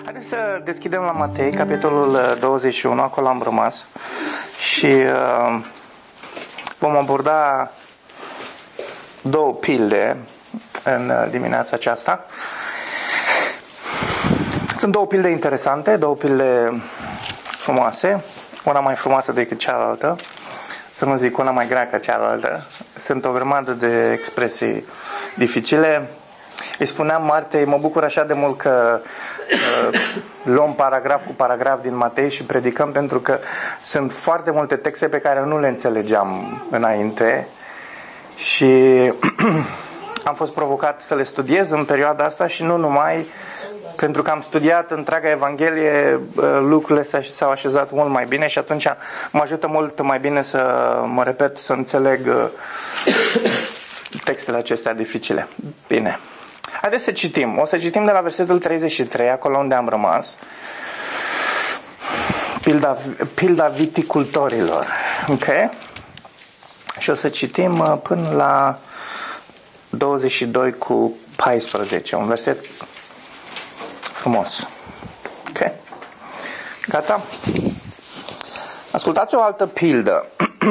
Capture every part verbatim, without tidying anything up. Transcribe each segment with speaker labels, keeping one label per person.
Speaker 1: Haideți să deschidem la Matei, capitolul douăzeci și unu, acolo am rămas și uh, vom aborda două pilde în dimineața aceasta. Sunt două pilde interesante, două pilde frumoase, una mai frumoasă decât cealaltă, să nu zic una mai grea ca cealaltă. Sunt o grămadă de expresii dificile. Îi spuneam Martei, mă bucur așa de mult că uh, luăm paragraf cu paragraf din Matei și predicăm, pentru că sunt foarte multe texte pe care nu le înțelegeam înainte și am fost provocat să le studiez în perioada asta și nu numai, pentru că am studiat întreaga Evanghelie, lucrurile s-au așezat mult mai bine și atunci mă ajută mult mai bine să mă repet, să înțeleg textele acestea dificile. Bine. Haideți să citim. O să citim de la versetul treizeci și trei, acolo unde am rămas. Pilda, pilda viticultorilor. Ok? Și o să citim până la douăzeci și doi cu paisprezece. Un verset frumos. Ok? Gata? Ascultați o altă pildă.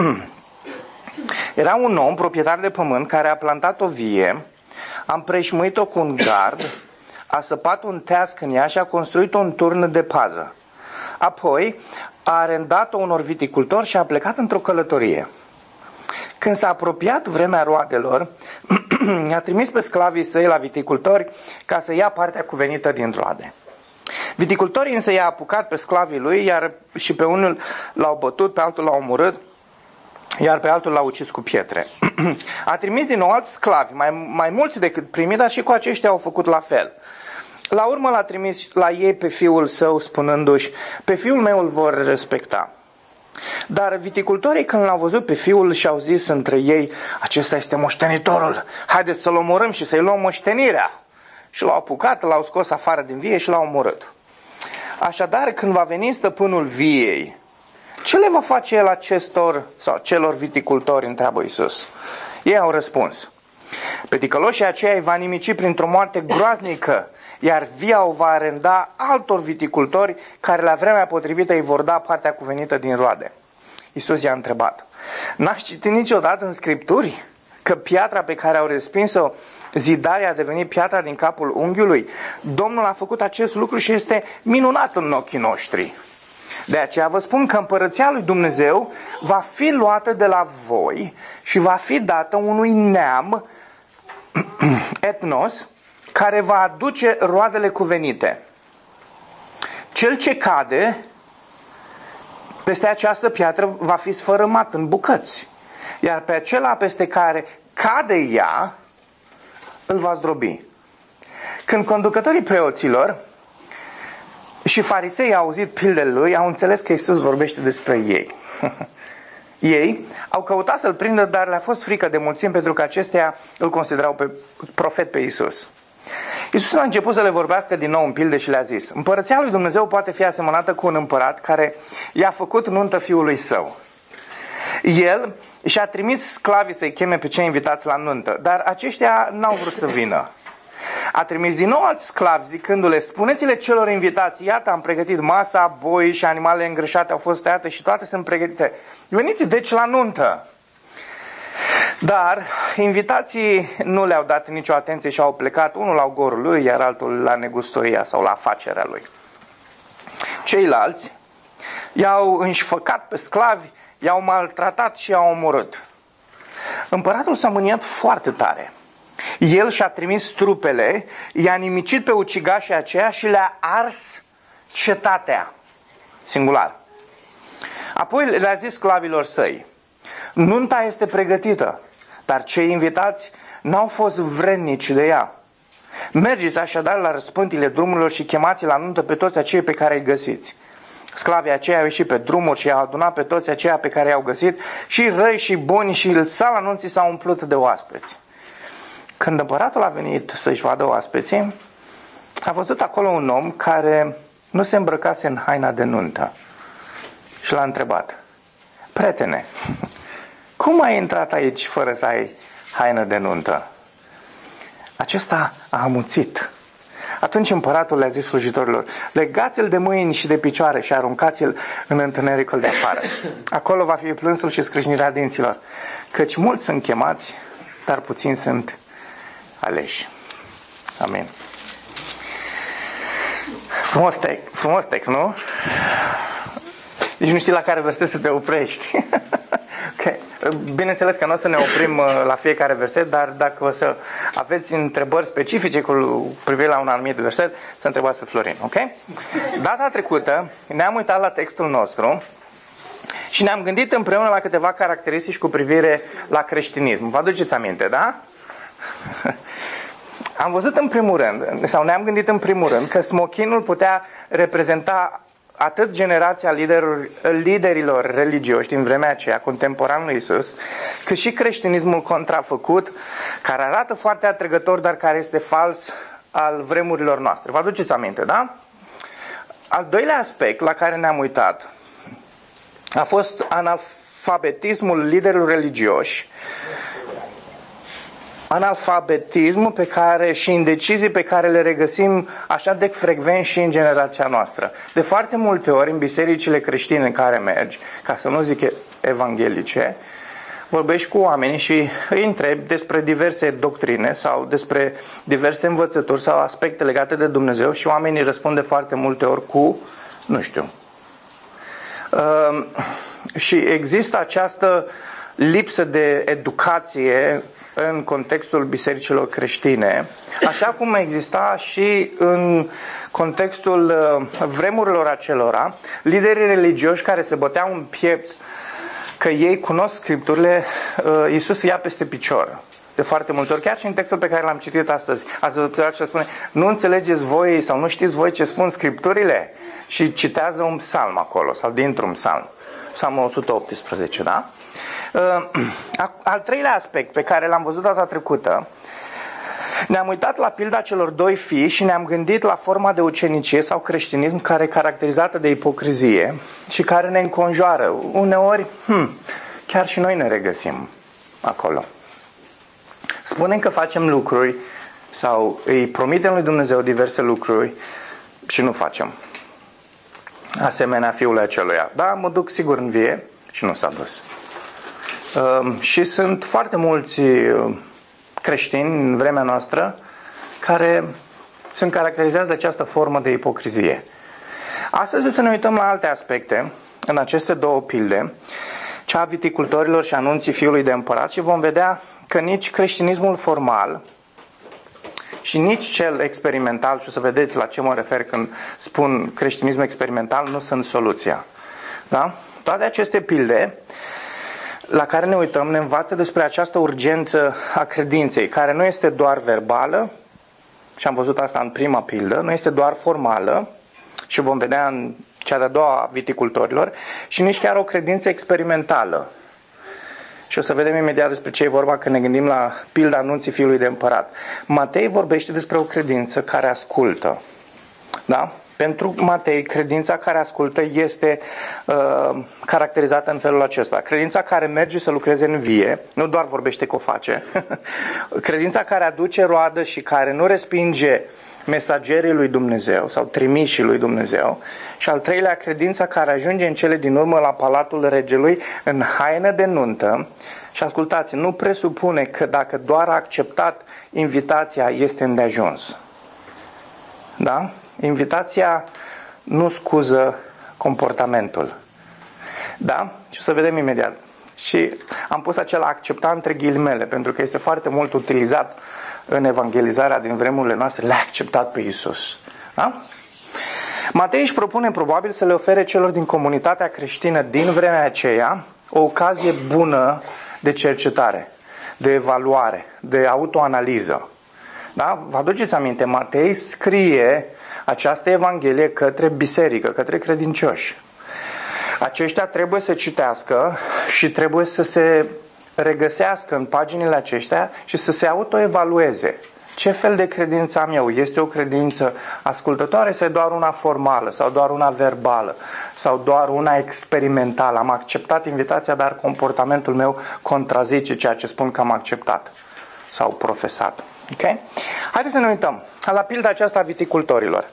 Speaker 1: Era un om, proprietar de pământ, care a plantat o vie, a împrejmuit-o cu un gard, a săpat un teasc în ea și a construit un turn de pază. Apoi a arendat-o unor viticultori și a plecat într-o călătorie. Când s-a apropiat vremea roadelor, i-a trimis pe sclavii săi la viticultori ca să ia partea cuvenită din roade. Viticultorii însă i-a apucat pe sclavii lui, iar și pe unul l-au bătut, pe altul l-au omorât, iar pe altul l-au ucis cu pietre. A trimis din nou alți sclavi, mai, mai mulți decât primii, dar și cu aceștia au făcut la fel. La urmă l-a trimis la ei pe fiul său, spunându-și: pe fiul meu îl vor respecta. Dar viticultorii, când l-au văzut pe fiul, și-au zis între ei: acesta este moștenitorul, haideți să-l omorâm și să-i luăm moștenirea. Și l-au apucat, l-au scos afară din vie și l-au omorât. Așadar, când va veni stăpânul viei, ce le va face el acestor sau celor viticultori, întreabă Iisus. Ei au răspuns: pe ticăloșii aceia îi va nimici printr-o moarte groaznică, iar via o va arenda altor viticultori care la vremea potrivită îi vor da partea cuvenită din roade. Iisus i-a întrebat: n-ați citit niciodată în Scripturi că piatra pe care au respins-o zidarii a devenit piatra din capul unghiului? Domnul a făcut acest lucru și este minunat în ochii noștri. De aceea vă spun că împărăția lui Dumnezeu va fi luată de la voi și va fi dată unui neam, etnos, care va aduce roadele cuvenite. Cel ce cade peste această piatră va fi sfărâmat în bucăți, iar pe acela peste care cade ea îl va zdrobi. Când conducătorii preoților și farisei au auzit pildele lui, au înțeles că Iisus vorbește despre ei. Ei au căutat să-l prindă, dar le-a fost frică de mulțimi, pentru că acestea îl considerau pe profet pe Iisus. Iisus a început să le vorbească din nou în pilde și le-a zis: împărăția lui Dumnezeu poate fi asemănată cu un împărat care i-a făcut nuntă fiului său. El și-a trimis sclavii să-i cheme pe cei invitați la nuntă, dar aceștia n-au vrut să vină. A trimis din nou alți sclavi, zicându-le: spuneți-le celor invitați: iată, am pregătit masa, boi și animalele îngrășate au fost tăiate și toate sunt pregătite. Veniți deci la nuntă. Dar invitații nu le-au dat nicio atenție și au plecat, unul la ogorul lui, iar altul la negustoria sau la afacerea lui. Ceilalți i-au înșfăcat pe sclavi, i-au maltratat și i-au omorât. Împăratul s-a mâniat foarte tare. El și-a trimis trupele, i-a nimicit pe ucigașii aceia și le-a ars cetatea. Singular. Apoi le-a zis sclavilor săi: nunta este pregătită, dar cei invitați n-au fost vrednici de ea. Mergeți așadar la răspântile drumurilor și chemați la nuntă pe toți aceia pe care îi găsiți. Sclavii aceia au ieșit pe drumuri și i-au adunat pe toți aceia pe care i-au găsit, și răi și buni, și sala nunții s-a umplut de oaspeți. Când împăratul a venit să-și vadă oaspeții, a văzut acolo un om care nu se îmbrăcase în haina de nuntă și l-a întrebat: prietene, cum ai intrat aici fără să ai haină de nuntă? Acesta a amuțit, Atunci împăratul le-a zis slujitorilor: legați-l de mâini și de picioare și aruncați-l în întunericul de afară. Acolo va fi plânsul și scrâșnirea dinților, căci mulți sunt chemați, dar puțini sunt aleși. Amin. Frumos text, frumos text, nu? Deci nu știi la care verset să te oprești. Okay. Bineînțeles că nu o să ne oprim la fiecare verset, dar dacă o să aveți întrebări specifice cu privire la un anumit verset, să întrebați pe Florin, ok? Data trecută ne-am uitat la textul nostru și ne-am gândit împreună la câteva caracteristici cu privire la creștinism. Vă aduceți aminte, da? Am văzut în primul rând, sau ne-am gândit în primul rând, că smochinul putea reprezenta atât generația liderilor, liderilor religioși din vremea aceea, contemporan lui Iisus, cât și creștinismul contrafăcut, care arată foarte atrăgător, dar care este fals al vremurilor noastre. Vă aduceți aminte, da? Al doilea aspect la care ne-am uitat a fost analfabetismul liderilor religioși, analfabetismul pe care și indecizii pe care le regăsim așa de frecvent și în generația noastră. De foarte multe ori în bisericile creștine în care mergi, ca să nu zic evanghelice, vorbești cu oamenii și îi întrebi despre diverse doctrine sau despre diverse învățături sau aspecte legate de Dumnezeu și oamenii răspund de foarte multe ori cu nu știu. Uh, și există această lipsă de educație în contextul bisericilor creștine, așa cum exista și în contextul vremurilor acelora, liderii religioși care se băteau în piept că ei cunosc Scripturile, Iisus ia peste picior. De foarte multe ori, chiar și în textul pe care l-am citit astăzi, ați observat ce spune: nu înțelegeți voi sau nu știți voi ce spun Scripturile? Și citează un psalm acolo, sau dintr-un psalm. Psalmul o sută optsprezece, da? Al treilea aspect pe care l-am văzut data trecută, ne-am uitat la pilda celor doi fii și ne-am gândit la forma de ucenicie sau creștinism care e caracterizată de ipocrizie și care ne înconjoară. Uneori, hmm, chiar și noi ne regăsim acolo. Spunem că facem lucruri sau îi promitem lui Dumnezeu diverse lucruri și nu facem. Asemenea fiul aceluia: da, mă duc sigur în vie, și nu s-a dus. Uh, și sunt foarte mulți creștini în vremea noastră care sunt caracterizați de această formă de ipocrizie. Astăzi să ne uităm la alte aspecte în aceste două pilde, cea a viticultorilor și anunții fiului de împărat, și vom vedea că nici creștinismul formal și nici cel experimental, și o să vedeți la ce mă refer când spun creștinism experimental, nu sunt soluția. Da? Toate aceste pilde la care ne uităm ne învață despre această urgență a credinței, care nu este doar verbală, și am văzut asta în prima pildă, nu este doar formală, și vom vedea în cea de-a doua a viticultorilor, și nici chiar o credință experimentală. Și o să vedem imediat despre ce e vorba când ne gândim la pilda anunții fiului de împărat. Matei vorbește despre o credință care ascultă. Da? Pentru Matei, credința care ascultă este uh, caracterizată în felul acesta. Credința care merge să lucreze în vie, nu doar vorbește că o face. Credința care aduce roadă și care nu respinge mesagerii lui Dumnezeu sau trimișii lui Dumnezeu. Și al treilea, credința care ajunge în cele din urmă la palatul regelui în haină de nuntă. Și ascultați, nu presupune că dacă doar a acceptat invitația este îndeajuns. Da? Invitația nu scuză comportamentul. Da? Și o să vedem imediat. Și am pus acela accepta între ghilimele, pentru că este foarte mult utilizat în evangelizarea din vremurile noastre. Le-a acceptat pe Iisus. Da? Matei își propune probabil să le ofere celor din comunitatea creștină din vremea aceea o ocazie bună de cercetare, de evaluare, de autoanaliză. Da? Vă aduceți aminte, Matei scrie această evanghelie către biserică, către credincioși. Aceștia trebuie să citească și trebuie să se regăsească în paginile acestea și să se autoevalueze. Ce fel de credință am eu? Este o credință ascultătoare sau doar una formală sau doar una verbală sau doar una experimentală? Am acceptat invitația, dar comportamentul meu contrazice ceea ce spun că am acceptat sau profesat. Ok? Haideți să ne uităm la pilda aceasta a viticultorilor.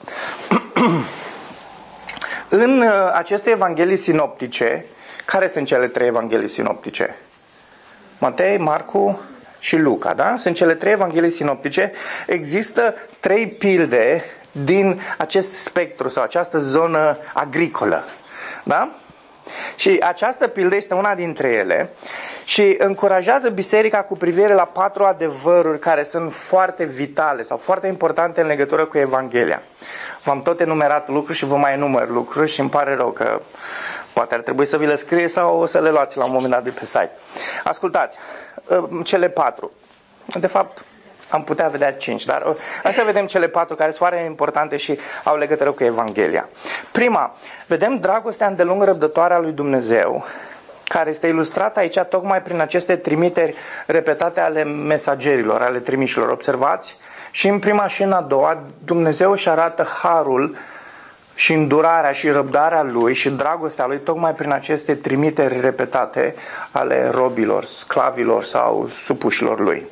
Speaker 1: În uh, aceste evanghelii sinoptice, care sunt cele trei evanghelii sinoptice? Matei, Marcu și Luca, da? Sunt cele trei evanghelii sinoptice. Există trei pilde din acest spectru sau această zonă agricolă, da? Și această pildă este una dintre ele și încurajează biserica cu privire la patru adevăruri care sunt foarte vitale sau foarte importante în legătură cu Evanghelia. V-am tot enumerat lucruri și vă mai enumăr lucruri și îmi pare rău că poate ar trebui să vi le scrie sau o să le luați la un moment dat de pe site. Ascultați, cele patru. De fapt, am putea vedea cinci, dar hai să vedem cele patru care sunt foarte importante și au legătură cu Evanghelia. Prima, vedem dragostea îndelung răbdătoare a lui Dumnezeu, care este ilustrată aici tocmai prin aceste trimiteri repetate ale mesagerilor, ale trimișilor. Observați? Și în prima și în a doua, Dumnezeu își arată harul și îndurarea și răbdarea lui și dragostea lui tocmai prin aceste trimiteri repetate ale robilor, sclavilor sau supușilor lui.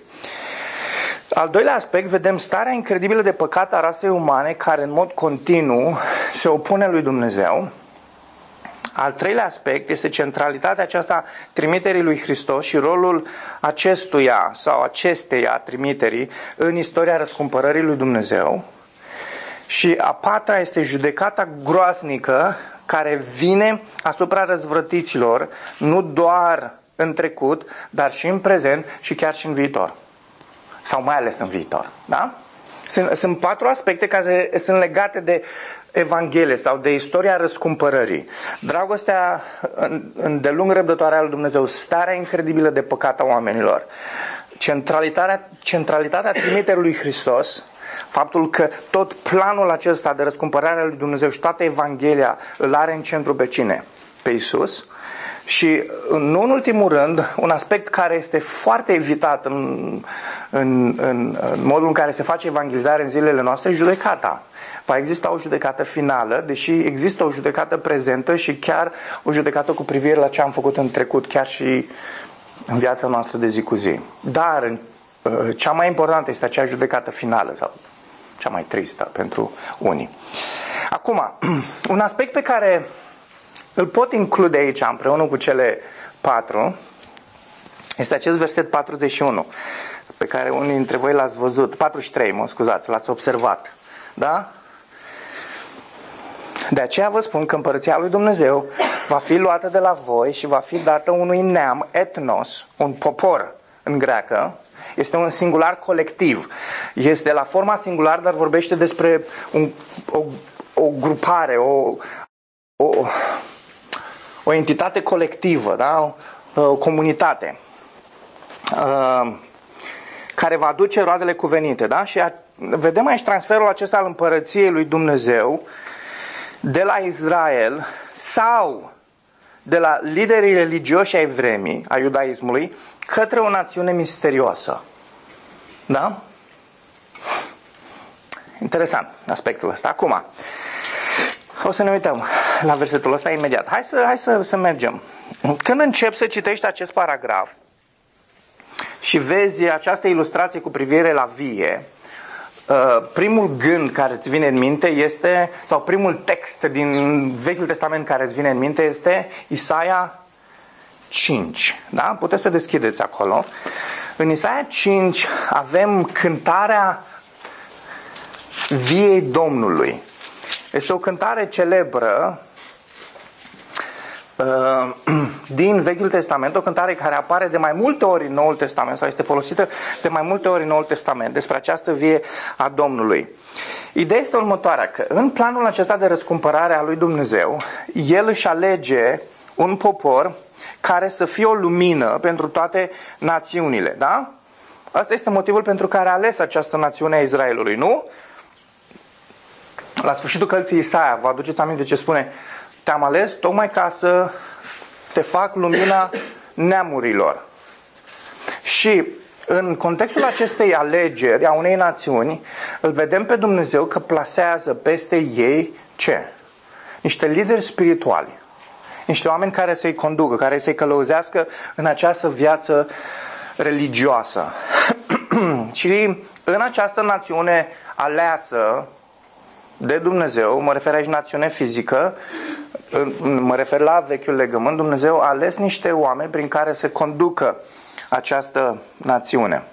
Speaker 1: Al doilea aspect, vedem starea incredibilă de păcat a rasei umane care în mod continuu se opune lui Dumnezeu. Al treilea aspect este centralitatea aceasta trimiterii lui Hristos și rolul acestuia sau acesteia trimiterii în istoria răscumpărării lui Dumnezeu. Și a patra este judecata groaznică care vine asupra răzvrătiților, nu doar în trecut, dar și în prezent și chiar și în viitor. Sau mai ales în viitor. Da? Sunt, sunt patru aspecte care sunt legate de Evanghelie sau de istoria răscumpărării. Dragostea îndelung răbdătoare a lui Dumnezeu, starea incredibilă de păcat a oamenilor, centralitatea, centralitatea trimiterii lui Hristos, faptul că tot planul acesta de răscumpărare a lui Dumnezeu și toată Evanghelia îl are în centru pe cine? Pe Iisus. Și nu în ultimul rând, un aspect care este foarte evitat în, în, în, în modul în care se face evangelizare în zilele noastre, judecata. Va exista o judecată finală, deși există o judecată prezentă și chiar o judecată cu privire la ce am făcut în trecut, chiar și în viața noastră de zi cu zi. Dar cea mai importantă este acea judecată finală sau cea mai tristă pentru unii. Acum, un aspect pe care îl pot include aici împreună cu cele patru este acest verset patruzeci și unu pe care unii dintre voi l-ați văzut, patruzeci și trei, mă scuzați, l-ați observat, da? De aceea vă spun că împărăția lui Dumnezeu va fi luată de la voi și va fi dată unui neam, etnos, un popor în greacă. Este un singular colectiv. Este la forma singular, dar vorbește despre un, o, o grupare, o, o, o entitate colectivă, da? o, o comunitate uh, care va aduce roadele cuvenite. Da? Și a, vedem aici transferul acesta al împărăției lui Dumnezeu de la Israel sau de la liderii religioși ai vremii, a iudaismului, către o națiune misterioasă. Da? Interesant aspectul ăsta. Acum, o să ne uităm la versetul ăsta imediat. Hai să, hai să, să mergem. Când începi să citești acest paragraf și vezi această ilustrație cu privire la vie, primul gând care îți vine în minte este, sau primul text din Vechiul Testament care îți vine în minte este Isaia cinci. Da? Puteți să deschideți acolo. În Isaia cinci avem cântarea viei Domnului. Este o cântare celebră uh, din Vechiul Testament, o cântare care apare de mai multe ori în Noul Testament sau este folosită de mai multe ori în Noul Testament despre această vie a Domnului. Ideea este următoarea, că în planul acesta de răscumpărare a lui Dumnezeu, El își alege un popor care să fie o lumină pentru toate națiunile, da? Asta este motivul pentru care a ales această națiune a Israelului, nu? La sfârșitul cărții Isaia, vă aduceți aminte ce spune? Te-am ales tocmai ca să te fac lumina neamurilor. Și în contextul acestei alegeri a unei națiuni, îl vedem pe Dumnezeu că plasează peste ei ce? Niște lideri spirituali. Niște oameni care să-i conducă, care să-i călăuzească în această viață religioasă. Și în această națiune aleasă de Dumnezeu, mă refer aici națiune fizică, mă refer la vechiul legământ, Dumnezeu a ales niște oameni prin care se conducă această națiune.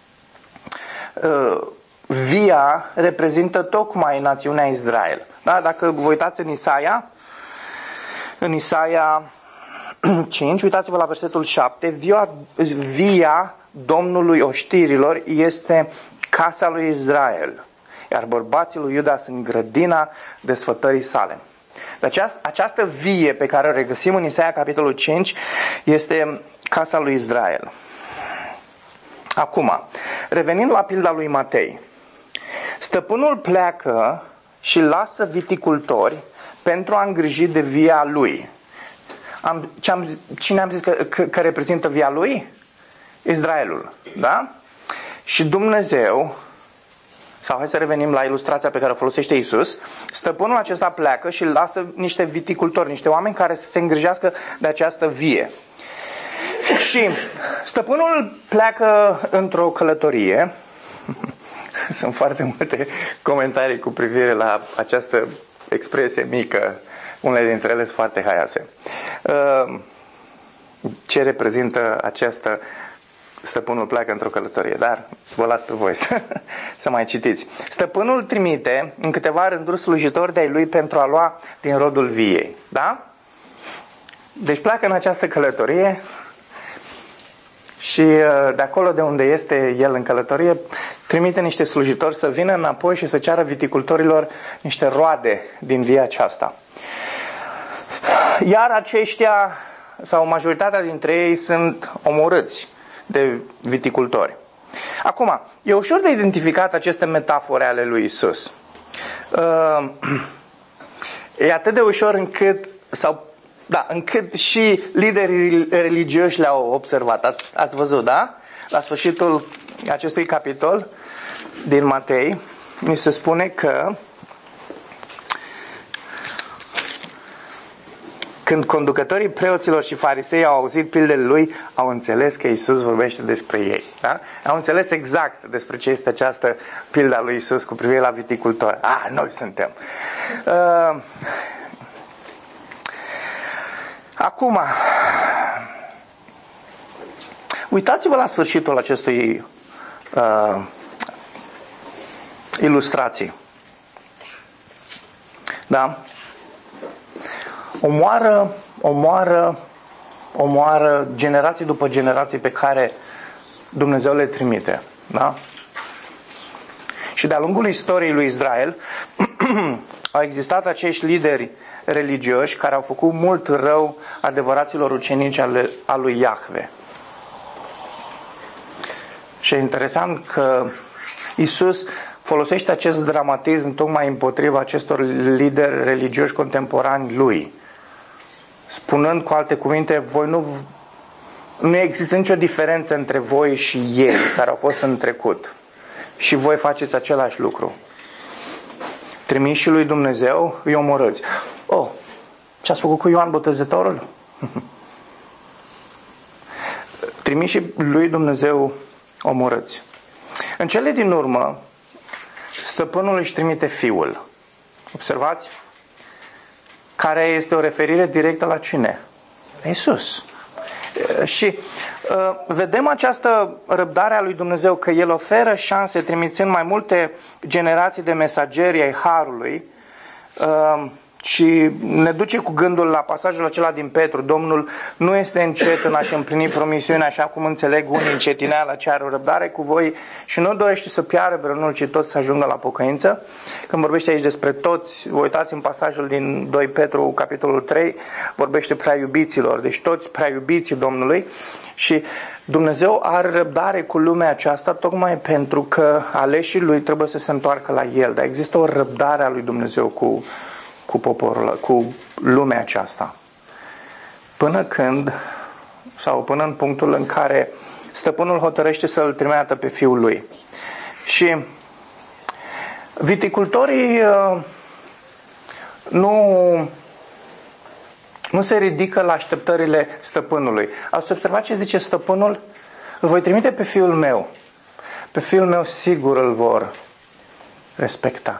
Speaker 1: Via reprezintă tocmai națiunea Israel. Da? Dacă vă uitați în Isaia, în Isaia cinci, uitați-vă la versetul șapte, via, via Domnului oștirilor este casa lui Israel, iar bărbații lui Iuda sunt grădina desfătării sale. Deci această vie pe care o regăsim în Isaia capitolul cinci este casa lui Israel. Acum, revenind la pilda lui Matei, stăpânul pleacă și lasă viticultori pentru a îngriji de via lui. Am, ce am, cine am zis că, că, că reprezintă via lui? Israelul. Da? Și Dumnezeu, sau hai să revenim la ilustrația pe care o folosește Iisus, stăpânul acesta pleacă și lasă niște viticultori, niște oameni care să se îngrijească de această vie. Și stăpânul pleacă într-o călătorie. Sunt foarte multe comentarii cu privire la această expresie mică. Unele dintre ele sunt foarte haioase. Ce reprezintă această stăpânul pleacă într-o călătorie? Dar vă las pe voi să, să mai citiți. Stăpânul trimite în câteva rânduri slujitori de-ai lui pentru a lua din rodul viei. Da? Deci pleacă în această călătorie și de acolo de unde este el în călătorie trimite niște slujitori să vină înapoi și să ceară viticultorilor niște roade din via aceasta. Iar aceștia, sau majoritatea dintre ei, sunt omorâți de viticultori. Acum, e ușor de identificat aceste metafore ale lui Isus. E atât de ușor încât, sau, da, încât și liderii religioși le-au observat. Ați, ați văzut, da? La sfârșitul acestui capitol din Matei, mi se spune că când conducătorii preoților și farisei au auzit pildele lui, au înțeles că Iisus vorbește despre ei. Da? Au înțeles exact despre ce este această pilda lui Iisus cu privire la viticultori. Ah, noi suntem. Uh, acum, uitați-vă la sfârșitul acestui uh, ilustrații. Da? Omoară, omoară, omoară generații după generații pe care Dumnezeu le trimite. Da? Și de-a lungul istoriei lui Israel au existat acești lideri religioși care au făcut mult rău adevăraților ucenici ale, al lui Iahve. Și e interesant că Iisus folosește acest dramatism tocmai împotriva acestor lideri religioși contemporani lui. Spunând cu alte cuvinte, voi nu, nu există nicio diferență între voi și ei care au fost în trecut. Și voi faceți același lucru. Trimișii lui Dumnezeu îi omorâți. Oh, ce ați făcut cu Ioan Botezătorul? Trimișii lui Dumnezeu omorâți. În cele din urmă, stăpânul își trimite fiul. Observați? Care este o referire directă la cine? Iisus. Și uh, vedem această răbdare a lui Dumnezeu, că El oferă șanse trimițând mai multe generații de mesageri ai Harului. Uh, și ne duce cu gândul la pasajul acela din Petru. Domnul nu este încet în a-și împlini promisiunea, așa cum înțeleg unii încetineala ce are o răbdare cu voi și nu dorește să piară vreunul, ci toți să ajungă la pocăință. Când vorbește aici despre toți, vă uitați în pasajul din doi Petru, capitolul trei, vorbește prea iubiților, deci toți prea iubiții Domnului. Și Dumnezeu are răbdare cu lumea aceasta tocmai pentru că aleșii lui trebuie să se întoarcă la El. Dar există o răbdare a lui Dumnezeu cu cu poporul, cu lumea aceasta. Până când, sau până în punctul în care stăpânul hotărăște să îl trimită pe fiul lui. Și viticultorii uh, nu, nu se ridică la așteptările stăpânului. Ați observat ce zice stăpânul? Îl voi trimite pe fiul meu. pe fiul meu sigur îl vor respecta.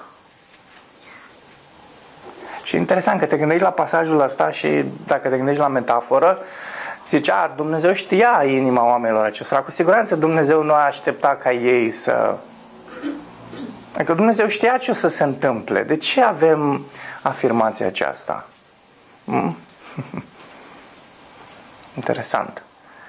Speaker 1: Și interesant că te gândești la pasajul ăsta și dacă te gândești la metaforă, zici, a, Dumnezeu știa inima oamenilor acestora. Cu siguranță Dumnezeu nu a așteptat ca ei să... Adică Dumnezeu știa ce o să se întâmple. De ce avem afirmația aceasta? Hmm? Interesant.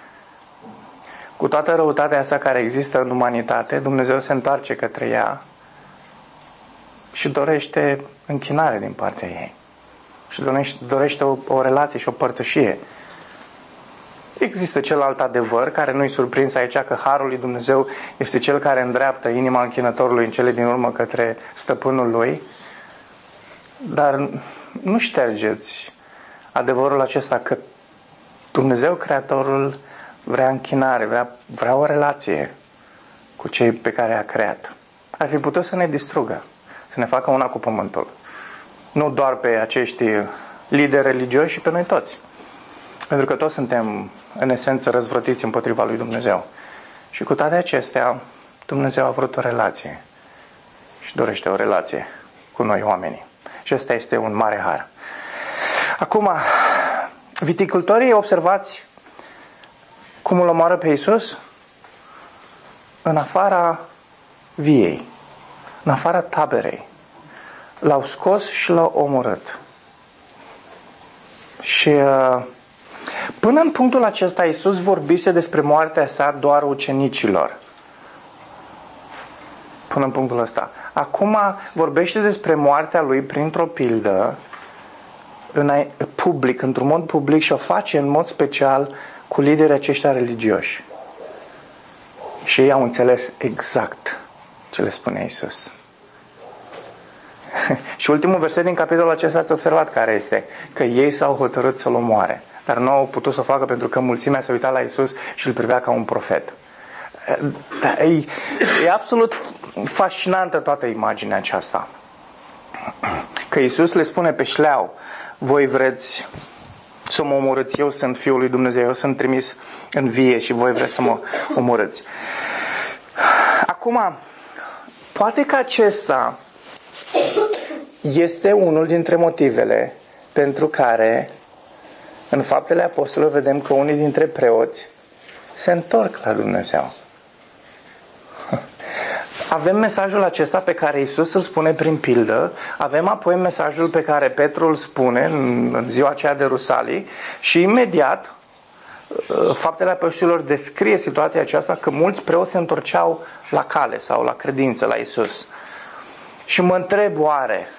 Speaker 1: Cu toată răutatea asta care există în umanitate, Dumnezeu se întoarce către ea și dorește închinare din partea ei. Și dorește, dorește o, o relație și o părtășie. Există celălalt adevăr care nu-i surprins aici, că harul lui Dumnezeu este cel care îndreaptă inima închinătorului în cele din urmă către stăpânul lui. Dar nu ștergeți adevărul acesta că Dumnezeu Creatorul vrea închinare, vrea, vrea o relație cu cei pe care a creat. Ar fi putut să ne distrugă, să ne facă una cu pământul. Nu doar pe acești lideri religioși, și pe noi toți. Pentru că toți suntem, în esență, răzvrătiți împotriva lui Dumnezeu. Și cu toate acestea, Dumnezeu a vrut o relație. Și dorește o relație cu noi oamenii. Și ăsta este un mare har. Acum, viticultorii, observați cum îl omoară pe Iisus? În afara viei, în afara taberei. L-au scos și l-au omorât. Și până în punctul acesta, Iisus vorbise despre moartea sa doar ucenicilor. Până în punctul ăsta. Acum vorbește despre moartea lui printr-o pildă în public, într-un mod public, și o face în mod special cu liderii aceștia religioși. Și ei au înțeles exact ce le spune Iisus. Și ultimul verset din capitolul acesta ați observat care este? Că ei s-au hotărât să-l omoare. Dar nu au putut să o facă pentru că mulțimea s-a uitat la Iisus și îl privea ca un profet. E, e absolut fascinantă toată imaginea aceasta. Că Iisus le spune pe șleau: voi vreți să mă omorâți, eu sunt Fiul lui Dumnezeu, eu sunt trimis în vie și voi vreți să mă omorâți. Acum, poate că acesta este unul dintre motivele pentru care în Faptele Apostolilor vedem că unii dintre preoți se întorc la Dumnezeu. Avem mesajul acesta pe care Iisus îl spune prin pildă, avem apoi mesajul pe care Petru îl spune în ziua aceea de Rusalii și imediat Faptele Apostolilor descrie situația aceasta, că mulți preoți se întorceau la cale sau la credință, la Iisus. Și mă întreb, oare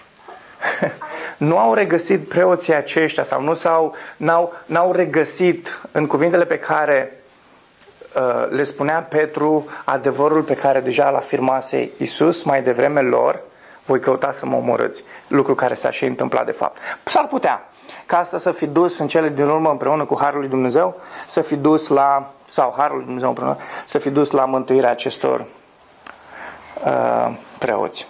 Speaker 1: nu au regăsit preoții aceștia sau nu s-au, n-au, n-au regăsit în cuvintele pe care uh, le spunea Petru adevărul pe care deja l-a afirmase Iisus mai devreme lor: voi căuta să mă omorâți, lucru care s-a și întâmplat de fapt. S-ar putea ca asta să fi dus în cele din urmă, împreună cu harul lui Dumnezeu, să fi dus la, sau harul lui Dumnezeu împreună, să fi dus la mântuirea acestor uh, preoți.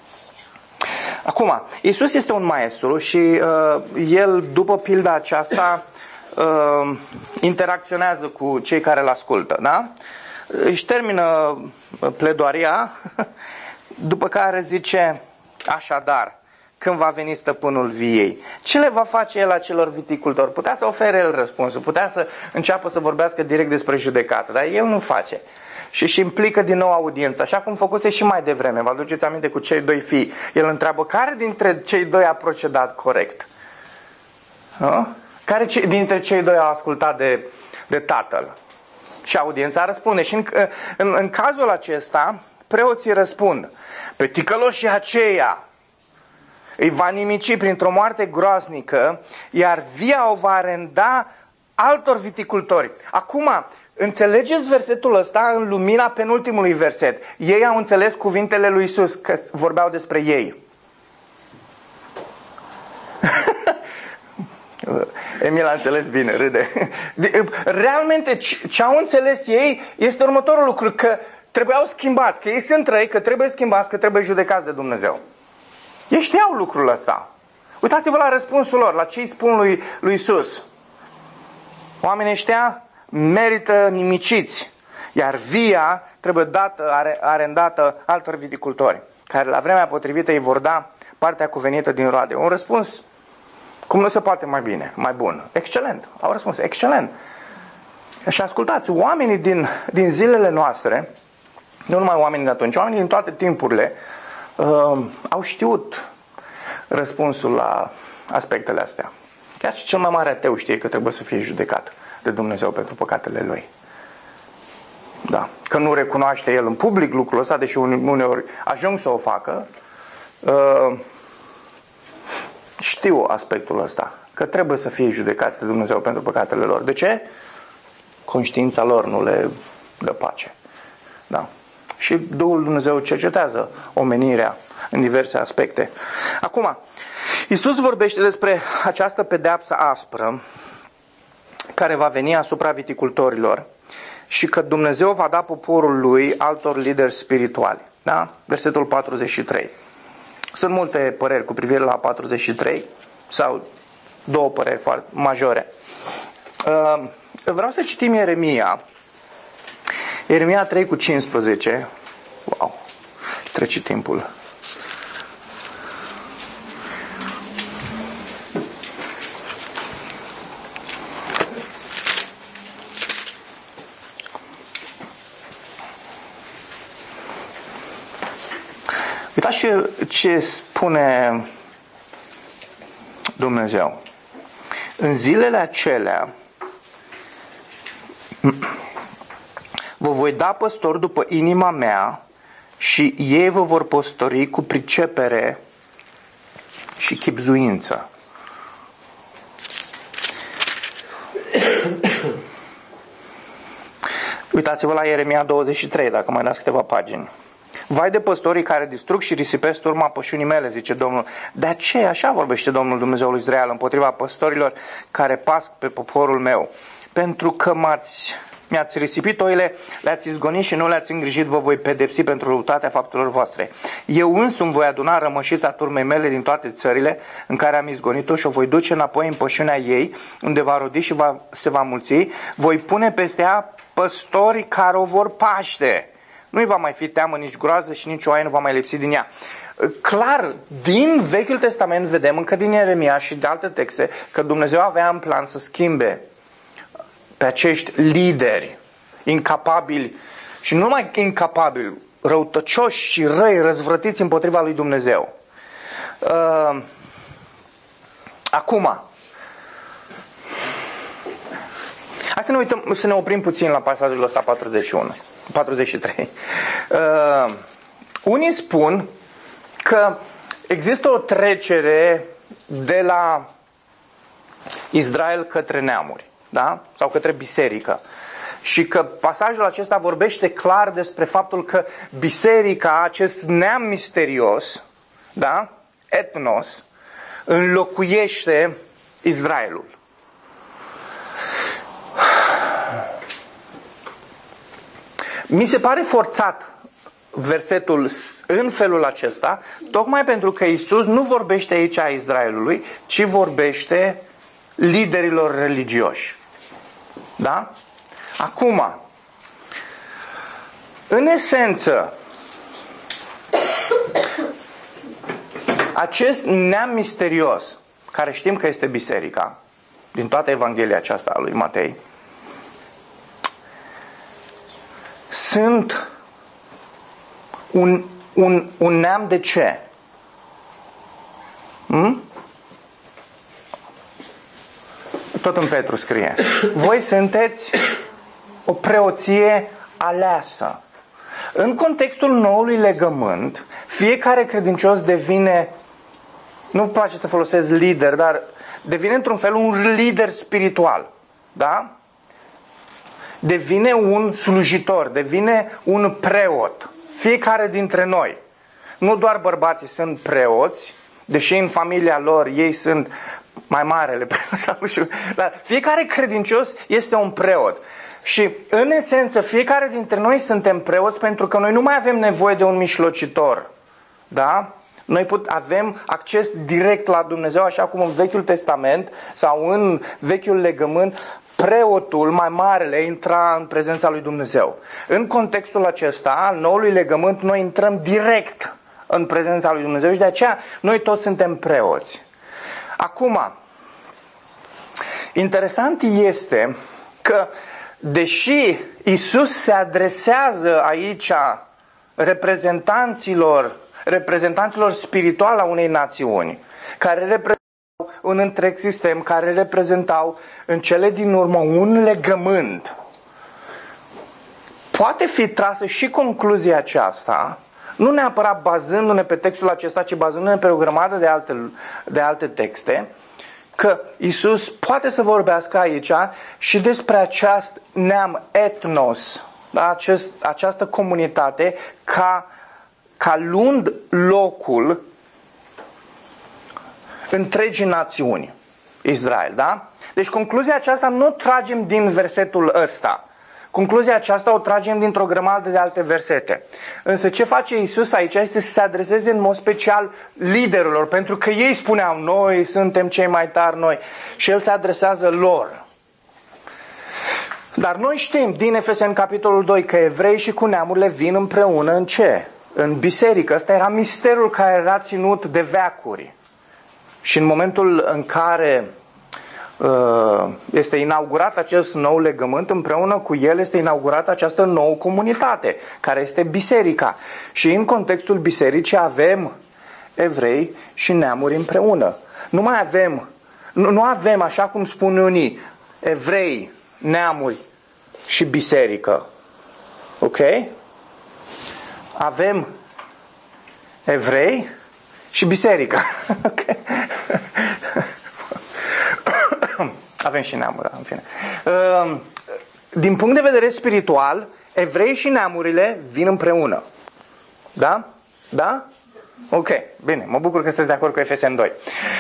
Speaker 1: Acum, Iisus este un maestru și uh, el, după pilda aceasta, uh, interacționează cu cei care îl ascultă, da? Își termină pledoaria, după care zice: așadar, când va veni stăpânul viei, ce le va face el acelor viticultori? Putea să ofere el răspunsul, putea să înceapă să vorbească direct despre judecată, dar el nu face. Și își implică din nou audiența, așa cum făcuse și mai devreme. Vă aduceți aminte cu cei doi fii? El întreabă: care dintre cei doi a procedat corect? Nu? Care dintre cei doi a ascultat de, de tatăl? Și audiența răspunde. Și în, în, în cazul acesta, preoții răspund: pe ticăloșii aceia îi va nimici printr-o moarte groaznică, iar via o va arenda altor viticultori. Acum, înțelegeți versetul ăsta în lumina penultimului verset. Ei au înțeles cuvintele lui Iisus, că vorbeau despre ei. Emil a înțeles bine, râde. Realmente ce au înțeles ei este următorul lucru: că trebuiau schimbați, că ei sunt răi, că trebuie schimbați, că trebuie judecați de Dumnezeu. Ei știau lucrul ăsta. Uitați-vă la răspunsul lor, la ce îi spun lui, lui Iisus. Oamenii ăștia merită nimiciți, Iar via trebuie dată, are, arendată altor viticultori, care la vremea potrivită îi vor da partea cuvenită din roade. Un răspuns cum nu se poate mai bine, mai bun. Excelent. Au răspuns, excelent. Și ascultați, oamenii din, din zilele noastre, nu numai oamenii de atunci, oamenii din toate timpurile, uh, au știut răspunsul la aspectele astea. Chiar și cel mai mare ateu știe că trebuie să fie judecat de Dumnezeu pentru păcatele lui. Da. Că nu recunoaște el în public lucrul ăsta, deși uneori ajung să o facă, uh, știu aspectul ăsta, că trebuie să fie judecat de Dumnezeu pentru păcatele lor. De ce? Conștiința lor nu le dă pace. Da. Și Duhul Dumnezeu cercetează omenirea în diverse aspecte. Acum, Iisus vorbește despre această pedeapsă aspră care va veni asupra viticultorilor și că Dumnezeu va da poporul lui altor lideri spirituali. Da? Versetul patruzeci și trei. Sunt multe păreri cu privire la patruzeci și trei sau două păreri foarte majore. Vreau să citim Ieremia. Ieremia trei cu cincisprezece. Wow, trece timpul. Uitați ce, ce spune Dumnezeu. În zilele acelea vă voi da păstori după inima mea și ei vă vor păstori cu pricepere și chibzuință. Uitați-vă la Ieremia douăzeci și trei, dacă mai dați câteva pagini. Vai de păstorii care distrug și risipesc urma pășunii mele, zice Domnul. De aceea, așa vorbește Domnul Dumnezeul Israel împotriva păstorilor care pasc pe poporul meu. Pentru că m-ați, mi-ați risipit oile, le-ați izgonit și nu le-ați îngrijit, vă voi pedepsi pentru răutatea faptelor voastre. Eu însumi voi aduna rămășița turmei mele din toate țările în care am izgonit-o și o voi duce înapoi în pășunea ei, unde va rodi și va, se va mulți. Voi pune peste ea păstori care o vor paște. Nu-i va mai fi teamă, nici groază și nici oaie nu va mai lipsi din ea. Clar, din Vechiul Testament vedem, încă din Ieremia și de alte texte, că Dumnezeu avea în plan să schimbe pe acești lideri incapabili și nu numai incapabili, răutăcioși și răi, răzvrătiți împotriva lui Dumnezeu. Uh, acum, hai să ne uităm, să ne oprim puțin la pasajul ăsta patruzeci și unu. patruzeci și trei. Uh, unii spun că există o trecere de la Israel către neamuri, da? Sau către biserică. Și că pasajul acesta vorbește clar despre faptul că biserica, acest neam misterios, da? Etnos, înlocuiește Israelul. Mi se pare forțat versetul în felul acesta, tocmai pentru că Iisus nu vorbește aici a Israelului, ci vorbește liderilor religioși. Da? Acum, în esență, acest neam misterios, care știm că este biserica, din toată Evanghelia aceasta a lui Matei, sunt un, un, un neam de ce? Hmm? Tot în Petru scrie. Voi sunteți o preoție aleasă. În contextul noului legământ, fiecare credincios devine, nu-mi place să folosesc lider, dar devine într-un fel un lider spiritual. Da? Devine un slujitor, devine un preot. Fiecare dintre noi. Nu doar bărbații sunt preoți, deși în familia lor ei sunt mai marele preot. Dar fiecare credincios este un preot. Și în esență fiecare dintre noi suntem preoți pentru că noi nu mai avem nevoie de un mijlocitor. Da? Noi put, avem acces direct la Dumnezeu, așa cum în Vechiul Testament sau în Vechiul Legământ preotul mai marele intra în prezența lui Dumnezeu. În contextul acesta al noului legământ, noi intrăm direct în prezența lui Dumnezeu și de aceea noi toți suntem preoți. Acum, interesant este că deși Iisus se adresează aici reprezentanților, reprezentanților spirituali a unei națiuni, care reprezentau un întreg sistem, care reprezentau în cele din urmă un legământ, poate fi trasă și concluzia aceasta, nu neapărat bazându-ne pe textul acesta, ci bazându-ne pe o grămadă de alte, de alte texte, că Iisus poate să vorbească aici și despre acest neam, etnos, da? Acest, această comunitate, ca, ca luând locul întregii națiuni, Israel, da? Deci concluzia aceasta nu tragem din versetul ăsta. Concluzia aceasta o tragem dintr-o grămadă de alte versete. Însă ce face Iisus aici este să se adreseze în mod special liderilor, pentru că ei spuneau, noi suntem cei mai tari, noi. Și El se adresează lor. Dar noi știm din Efeseni capitolul doi că evrei și cu neamurile vin împreună în ce? În biserică. Ăsta era misterul care era ținut de veacuri. Și în momentul în care este inaugurat acest nou legământ, împreună cu el este inaugurată această nouă comunitate, care este biserica. Și în contextul bisericii avem evrei și neamuri împreună. Nu mai avem, nu, nu avem, așa cum spun unii, evrei, neamuri și biserică. Ok? Avem evrei și biserică. Ok? Avem și neamuri, în fine. Din punct de vedere spiritual, evrei și neamurile vin împreună. Da? Da? Ok, bine, mă bucur că sunteți de acord cu Efeseni doi.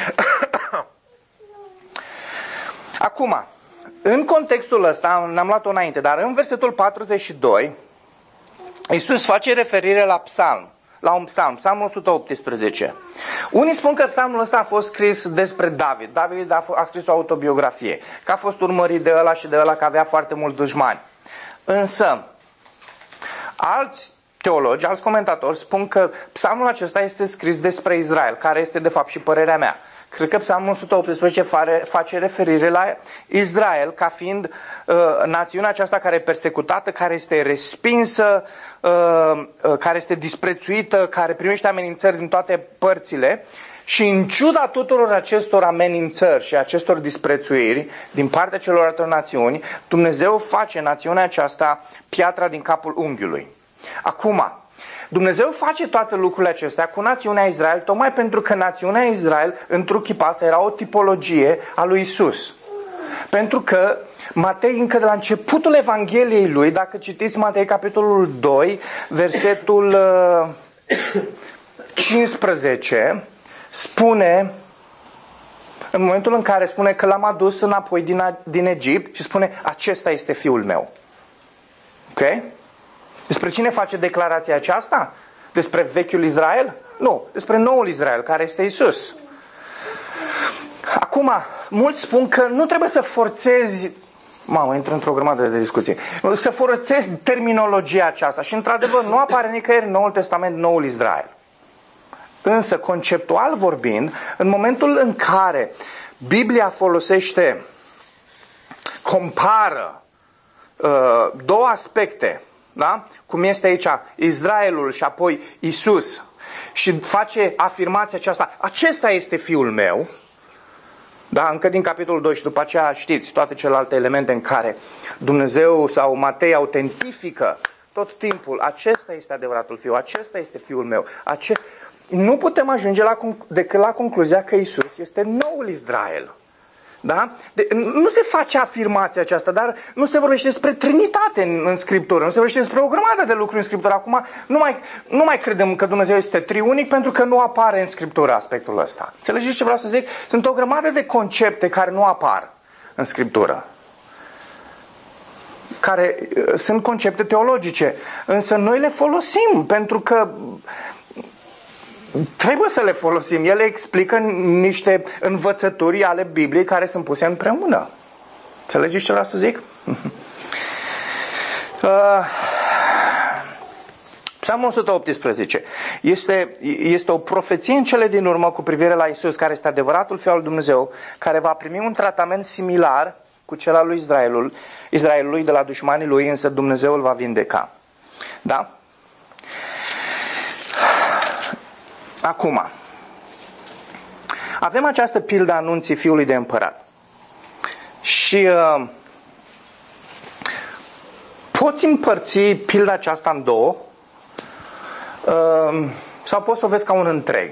Speaker 1: Acum, în contextul ăsta, ne-am luat-o înainte, dar în versetul patruzeci și doi, Iisus face referire la psalm. La un psalm, psalmul o sută optsprezece. Unii spun că psalmul ăsta a fost scris despre David. David a, a scris o autobiografie, că a fost urmărit de ăla și de ăla, că avea foarte mulți dușmani. Însă, alți teologi, alți comentatori spun că psalmul acesta este scris despre Israel, care este de fapt și părerea mea. Cred că psalmul o sută optsprezece face referire la Israel ca fiind uh, națiunea aceasta care e persecutată, care este respinsă, uh, uh, care este disprețuită, care primește amenințări din toate părțile. Și în ciuda tuturor acestor amenințări și acestor disprețuiri din partea celorlalte națiuni, Dumnezeu face națiunea aceasta piatra din capul unghiului. Acum, Dumnezeu face toate lucrurile acestea cu națiunea Israel, tocmai pentru că națiunea Israel, întruchipată, era o tipologie a lui Isus. Pentru că Matei, încă de la începutul Evangheliei lui, dacă citiți Matei capitolul doi, versetul cincisprezece, spune, în momentul în care spune că l-am adus înapoi din, din Egipt și spune, acesta este fiul meu. Ok? Despre cine face declarația aceasta? Despre vechiul Israel? Nu, despre noul Israel, care este Isus. Acum, mulți spun că nu trebuie să forțezi, mamă, intru într-o grămadă de discuții, să forțezi terminologia aceasta. Și într-adevăr nu apare nicăieri în Noul Testament noul Israel. Însă, conceptual vorbind, în momentul în care Biblia folosește, compară uh, două aspecte, da? Cum este aici Israelul și apoi Isus, și face afirmația aceasta, acesta este fiul meu, da? Încă din capitolul doi, și după aceea știți toate celelalte elemente în care Dumnezeu sau Matei autentifică tot timpul, acesta este adevăratul fiu, acesta este fiul meu. Ace... Nu putem ajunge la, decât la concluzia că Isus este noul Israel. Da? De, nu se face afirmația aceasta, dar nu se vorbește despre Trinitate în, în Scriptură, nu se vorbește despre o grămadă de lucruri în Scriptură. Acum nu mai, nu mai credem că Dumnezeu este triunic pentru că nu apare în Scriptură aspectul ăsta. Înțelegeți ce vreau să zic? Sunt o grămadă de concepte care nu apar în Scriptură, care uh, sunt concepte teologice, însă noi le folosim pentru că trebuie să le folosim. Ele explică niște învățături ale Bibliei care sunt puse împreună. Înțelegeți ce vreau să zic? uh, Psalmul o sută optsprezece este, este o profeție în cele din urmă cu privire la Iisus, care este adevăratul Fiul al Dumnezeu, care va primi un tratament similar cu cel al lui Israelul, Israelului de la dușmanii lui, însă Dumnezeu îl va vindeca. Da? Acum, avem această pildă anunții fiului de împărat. Și uh, poți împărți pilda aceasta în două, uh, sau poți să o vezi ca un întreg.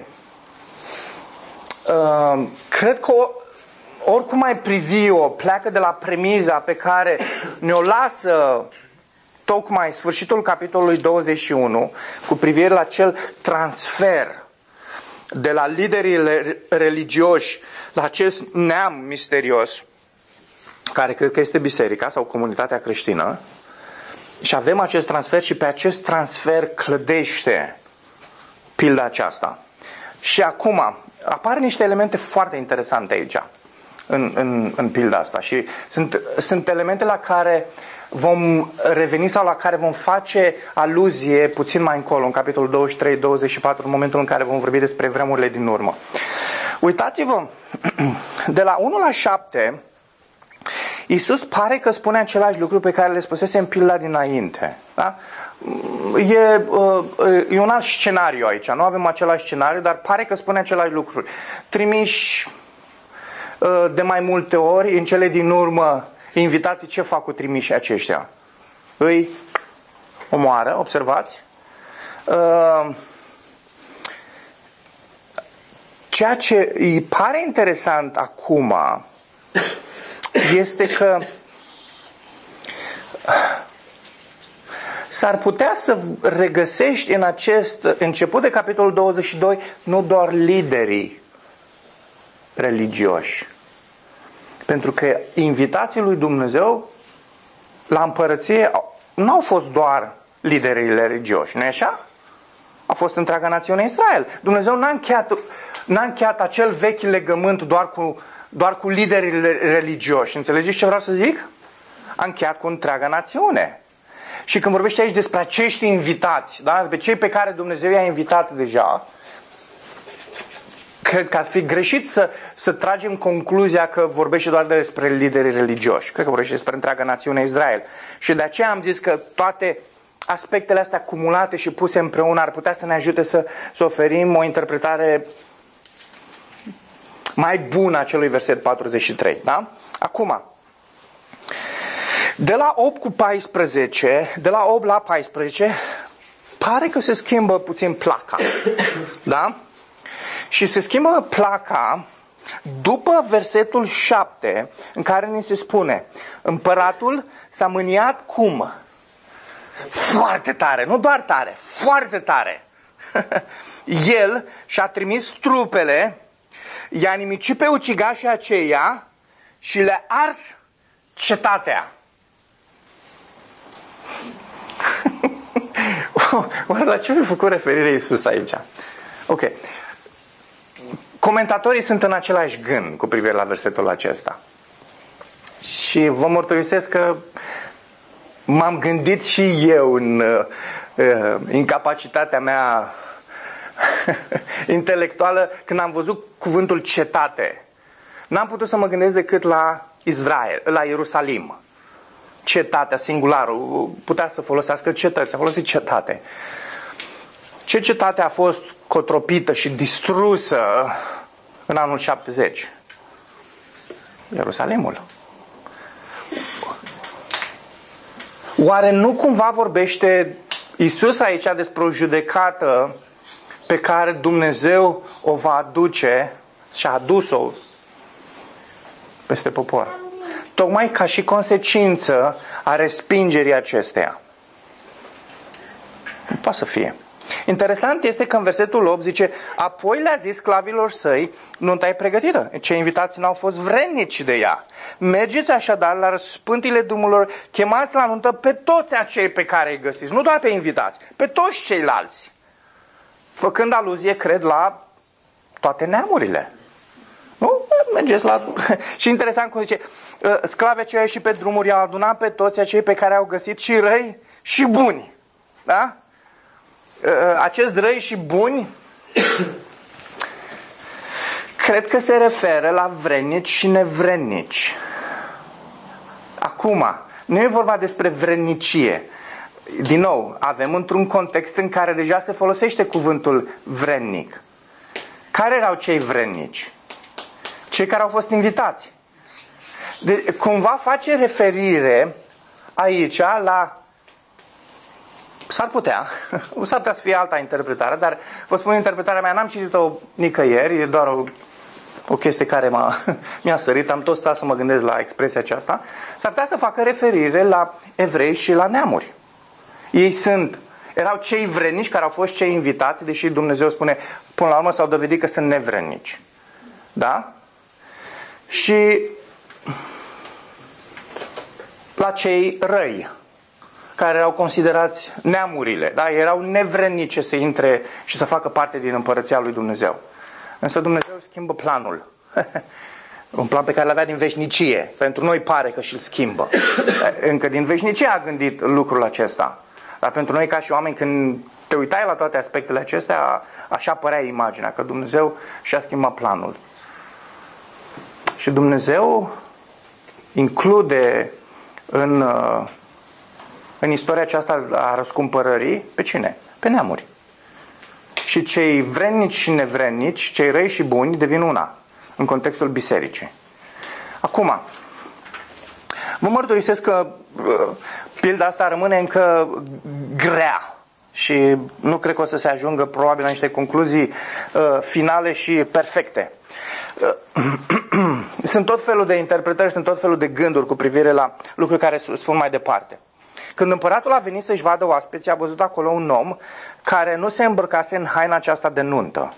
Speaker 1: Uh, cred că o, oricum ai privi-o, pleacă de la premiza pe care ne-o lasă tocmai sfârșitul capitolului douăzeci și unu cu privire la acel transfer de la liderii religioși la acest neam misterios, care cred că este biserica sau comunitatea creștină, și avem acest transfer și pe acest transfer clădește pilda aceasta. Și acum apar niște elemente foarte interesante aici, în, în, în pilda asta, și sunt, sunt elemente la care vom reveni sau la care vom face aluzie puțin mai încolo, în capitolul douăzeci și trei douăzeci și patru, în momentul în care vom vorbi despre vremurile din urmă. Uitați-vă, de la unu la șapte, Iisus pare că spune același lucru pe care le spusese în pilda dinainte. Da? E, e un alt scenariu aici, nu avem același scenariu, dar pare că spune același lucru. Trimiși de mai multe ori, în cele din urmă, invitații ce fac cu trimișii aceștia? Îi omoară, observați? Ceea ce îi pare interesant acum este că s-ar putea să regăsești în acest început de capitolul douăzeci și doi nu doar liderii religioși. Pentru că invitații lui Dumnezeu la împărăție nu au fost doar liderii religioși, nu-i așa? A fost întreaga națiune Israel. Dumnezeu n-a încheiat, n-a încheiat acel vechi legământ doar cu, doar cu liderii religioși. Înțelegeți ce vreau să zic? A încheiat cu întreaga națiune. Și când vorbește aici despre acești invitați, da? Pe cei pe care Dumnezeu i-a invitat deja, cred că ar fi greșit să, să tragem concluzia că vorbește doar despre liderii religioși. Cred că vorbește despre întreaga națiune Israel. Și de aceea am zis că toate aspectele astea acumulate și puse împreună ar putea să ne ajute să, să oferim o interpretare mai bună a acelui verset patruzeci și trei. Da? Acum, de la opt cu paisprezece, de la opt la paisprezece, pare că se schimbă puțin placa. Da? Și se schimbă placa după versetul șapte, în care ni se spune: împăratul s-a mâniat cum? Foarte tare, nu doar tare, foarte tare. El și-a trimis trupele, i-a nimicit pe ucigașii aceia și le-a ars cetatea. Oare la ce mi-a făcut referire Iisus aici? Ok. Comentatorii sunt în același gând cu privire la versetul acesta. Și vă mărturisesc că m-am gândit și eu în uh, incapacitatea mea intelectuală când am văzut cuvântul cetate. N-am putut să mă gândesc decât la Israel, la Ierusalim. Cetatea, singularul, putea să folosească cetăți, a folosit cetate. Ce cetate a fost cotropită și distrusă în anul șaptezeci? Ierusalimul. Oare nu cumva vorbește Iisus aici despre o judecată pe care Dumnezeu o va aduce și a adus-o peste popor? Tocmai ca și consecință a respingerii acesteia. Nu poate să fie. Interesant este că în versetul opt zice: apoi le-a zis sclavilor săi, nunta e pregătită, cei invitați n-au fost vrednici de ea. Mergeți așadar la răspântile drumurilor, chemați la nuntă pe toți acei pe care îi găsiți, nu doar pe invitați, pe toți ceilalți. Făcând aluzie, cred, la toate neamurile. Nu, mergeți la... Și interesant cum zice, sclavii aceia și pe drumuri i-au adunat pe toți acei pe care au găsit și răi și buni. Da? Acest răi și buni cred că se referă la vrednici și nevrednici. Acum, nu e vorba despre vrednicie. Din nou, avem într-un context în care deja se folosește cuvântul vrednic. Care erau cei vrednici? Cei care au fost invitați. De, cumva face referire aici la... S-ar putea, s-ar putea să fie alta interpretare, dar vă spun interpretarea mea, n-am citit-o nicăieri, e doar o, o chestie care m-a, mi-a sărit, am tot stat să mă gândesc la expresia aceasta. S-ar putea să facă referire la evrei și la neamuri. Ei sunt, erau cei vrednici care au fost cei invitați, deși Dumnezeu spune, până la urmă s-au dovedit că sunt nevrednici. Da? Și la cei răi, care erau considerați neamurile, da? Erau nevrednice să intre și să facă parte din împărăția lui Dumnezeu. Însă Dumnezeu schimbă planul. Un plan pe care l-avea din veșnicie. Pentru noi pare că și-l schimbă. Încă din veșnicie a gândit lucrul acesta. Dar pentru noi ca și oameni, când te uitai la toate aspectele acestea, așa părea imaginea, că Dumnezeu și-a schimbat planul. Și Dumnezeu include în, în istoria aceasta a răscumpărării pe cine? Pe neamuri. Și cei vrednici și nevrednici, cei răi și buni, devin una în contextul bisericii. Acum, vă mărturisesc că pilda asta rămâne încă grea și nu cred că o să se ajungă probabil la niște concluzii uh, finale și perfecte. Uh, sunt tot felul de interpretări, sunt tot felul de gânduri cu privire la lucruri care spun mai departe. Când împăratul a venit să-și vadă oaspeții, a văzut acolo un om care nu se îmbrăcase în haina aceasta de nuntă.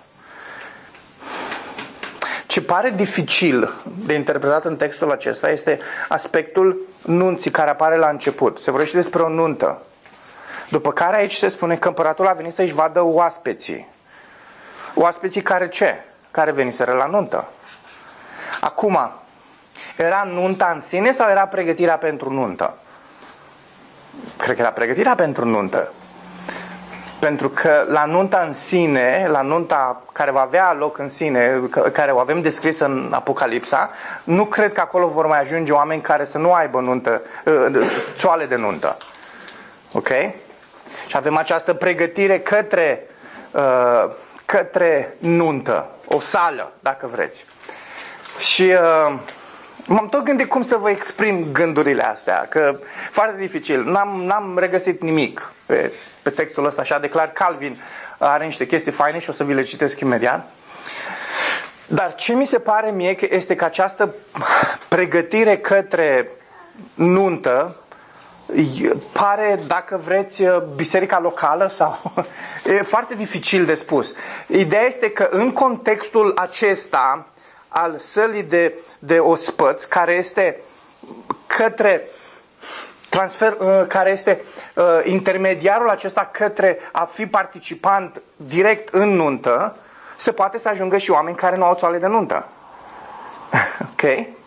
Speaker 1: Ce pare dificil de interpretat în textul acesta este aspectul nunții care apare la început. Se vorbește despre o nuntă. După care aici se spune că împăratul a venit să-și vadă oaspeții. Oaspeții care ce? Care veniseră la nuntă. Acum, era nunta în sine sau era pregătirea pentru nuntă? Cred că era pregătirea pentru nuntă. Pentru că la nunta în sine, la nunta care va avea loc în sine, care o avem descrisă în Apocalipsa, nu cred că acolo vor mai ajunge oameni care să nu aibă nuntă, țoale de nuntă. Ok? Și avem această pregătire către, uh, către nuntă, o sală, dacă vreți. Și uh, m-am tot gândit cum să vă exprim gândurile astea, că foarte dificil. N-am, n-am regăsit nimic pe, pe textul ăsta, așa de clar. Calvin are niște chestii faine și o să vi le citesc imediat. Dar ce mi se pare mie este că această pregătire către nuntă pare, dacă vreți, biserica locală sau... E foarte dificil de spus. Ideea este că în contextul acesta al sălii de, de ospăți, care este către transfer, care este uh, intermediarul acesta către a fi participant direct în nuntă, se poate să ajungă și oameni care nu au țoale de nuntă. Ok?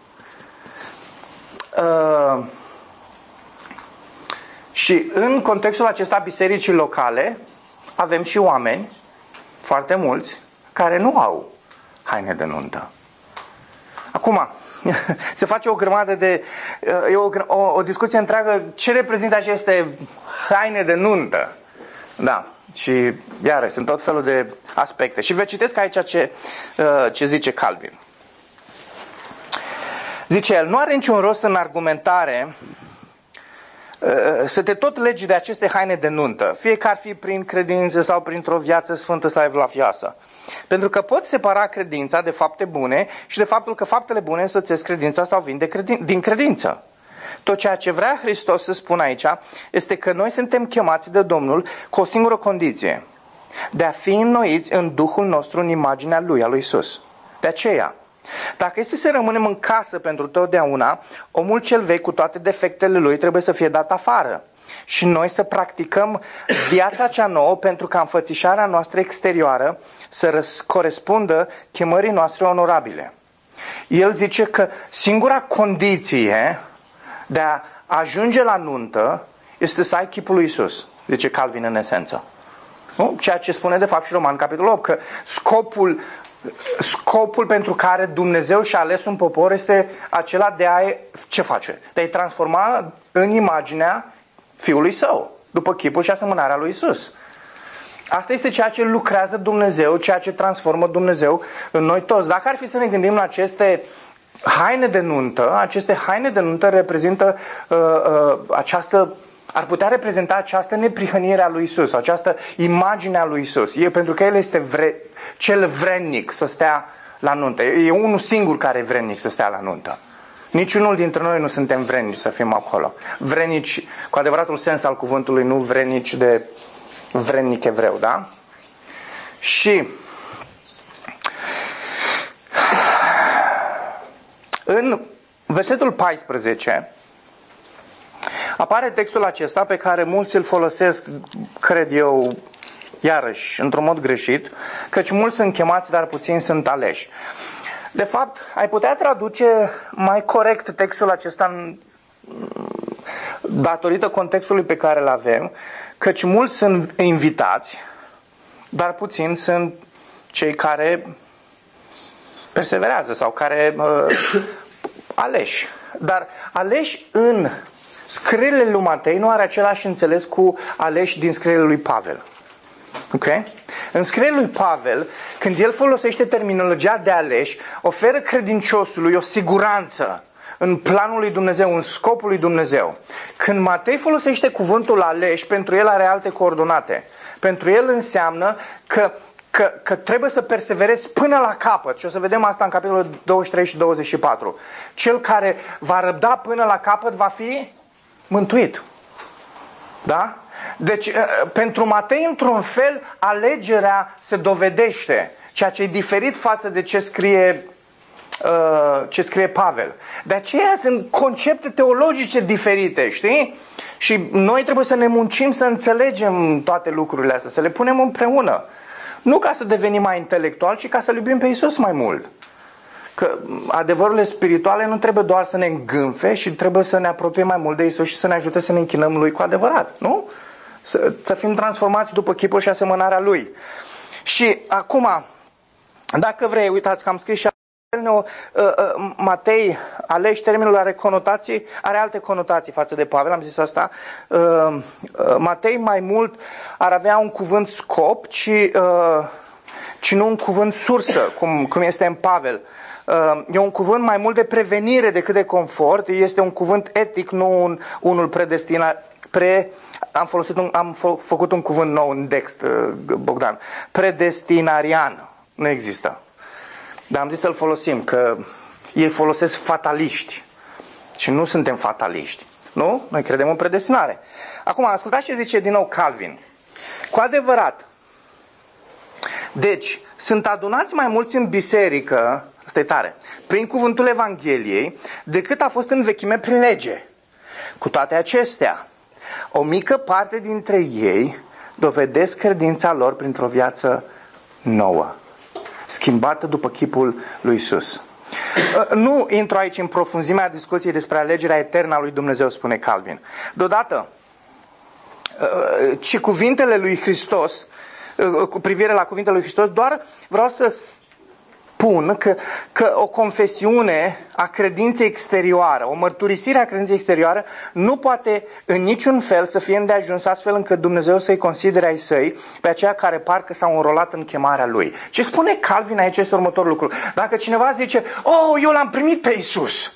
Speaker 1: Uh, și în contextul acesta bisericii locale avem și oameni, foarte mulți, care nu au haine de nuntă. Acum, se face o grămadă de... E o, o, o discuție întreagă. Ce reprezintă aceste haine de nuntă? Da. Și iarăși sunt tot felul de aspecte. Și vă citesc aici ce, ce zice Calvin. Zice el, nu are niciun rost în argumentare să te tot legi de aceste haine de nuntă, fie că ar fi prin credință sau printr-o viață sfântă sau evlavioasă. Pentru că poți separa credința de fapte bune și de faptul că faptele bune însoțesc credința sau vin de credin- din credință. Tot ceea ce vrea Hristos să spună aici este că noi suntem chemați de Domnul cu o singură condiție: de a fi înnoiți în Duhul nostru în imaginea Lui, a lui Iisus. De aceea, dacă este să rămânem în casă pentru totdeauna, omul cel vechi cu toate defectele lui trebuie să fie dat afară. Și noi să practicăm viața cea nouă pentru ca înfățișarea noastră exterioară să răs- corespundă chemării noastre onorabile. el zice că singura condiție de a ajunge la nuntă este să ai chipul lui Iisus, zice Calvin în esență. Nu? Ceea ce spune de fapt și Roman capitolul opt, că scopul, scopul pentru care Dumnezeu și-a ales un popor este acela de a ce face? De a-i transforma în imaginea Fiului Său, după chipul și asemănarea lui Iisus. Asta este ceea ce lucrează Dumnezeu, ceea ce transformă Dumnezeu în noi toți. Dacă ar fi să ne gândim la aceste haine de nuntă, aceste haine de nuntă reprezintă uh, uh, această, ar putea reprezenta această neprihănire a lui Isus, această imagine a lui Isus. E pentru că El este vre, cel vrednic să stea la nuntă. E unul singur care e vrednic să stea la nuntă. Niciunul dintre noi nu suntem vrednici să fim acolo. Vrednici, cu adevăratul sens al cuvântului, nu vrednici de vrednic evreu, da? Și în versetul paisprezece apare textul acesta pe care mulți îl folosesc, cred eu, iarăși, într-un mod greșit, căci mulți sunt chemați, dar puțini sunt aleși. De fapt, ai putea traduce mai corect textul acesta în, datorită contextului pe care îl avem, căci mulți sunt invitați, dar puțini sunt cei care perseverează sau care uh, aleși. Dar aleși în scrierile lui Matei nu are același înțeles cu aleși din scrierile lui Pavel. Ok? În scrierile lui Pavel, când el folosește terminologia de aleși, oferă credinciosului o siguranță în planul lui Dumnezeu, în scopul lui Dumnezeu. Când Matei folosește cuvântul aleși, pentru el are alte coordonate. Pentru el înseamnă că, că, că trebuie să perseverezi până la capăt. Și o să vedem asta în capitolul douăzeci și trei și douăzeci și patru. Cel care va răbda până la capăt va fi mântuit. Da? Deci, pentru Matei, într-un fel, alegerea se dovedește. Ceea ce e diferit față de ce scrie ce scrie Pavel. De aceea sunt concepte teologice diferite, știi? Și noi trebuie să ne muncim să înțelegem toate lucrurile astea, să le punem împreună. Nu ca să devenim mai intelectuali, ci ca să iubim pe Iisus mai mult. Că adevărurile spirituale nu trebuie doar să ne îngânfe, și trebuie să ne apropiem mai mult de Iisus și să ne ajute să ne închinăm Lui cu adevărat, nu? Să, să fim transformați după chipul și asemănarea Lui. Și acum, dacă vrei, uitați că am scris și Matei, aleși, termenul are conotații, are alte conotații față de Pavel, am zis asta. Matei mai mult ar avea un cuvânt scop, ci, ci nu un cuvânt sursă, cum, cum este în Pavel. E un cuvânt mai mult de prevenire decât de confort, este un cuvânt etic, nu un, unul predestinat. Pre, am, folosit un, am fă, făcut un cuvânt nou în text, Bogdan. Predestinarian. Nu există. Dar am zis să-l folosim, că ei folosesc fataliști. Și nu suntem fataliști. Nu? Noi credem în predestinare. Acum, ascultați ce zice din nou Calvin. Cu adevărat. Deci, sunt adunați mai mulți în biserică, asta e tare, prin cuvântul Evangheliei, decât a fost în vechime prin lege. Cu toate acestea, o mică parte dintre ei dovedesc credința lor printr-o viață nouă, schimbată după chipul lui Iisus. Nu intru aici în profunzimea discuției despre alegerea eternă a lui Dumnezeu, spune Calvin. Deodată, ci cuvintele lui Hristos, cu privire la cuvintele lui Hristos, doar vreau să spun că, că o confesiune a credinței exterioară, o mărturisire a credinței exterioare nu poate în niciun fel să fie îndeajuns astfel încât Dumnezeu să-i considere ai săi pe aceia care parcă s-au înrolat în chemarea Lui. Ce spune Calvin aici este următorul lucru. Dacă cineva zice, oh, eu l-am primit pe Iisus.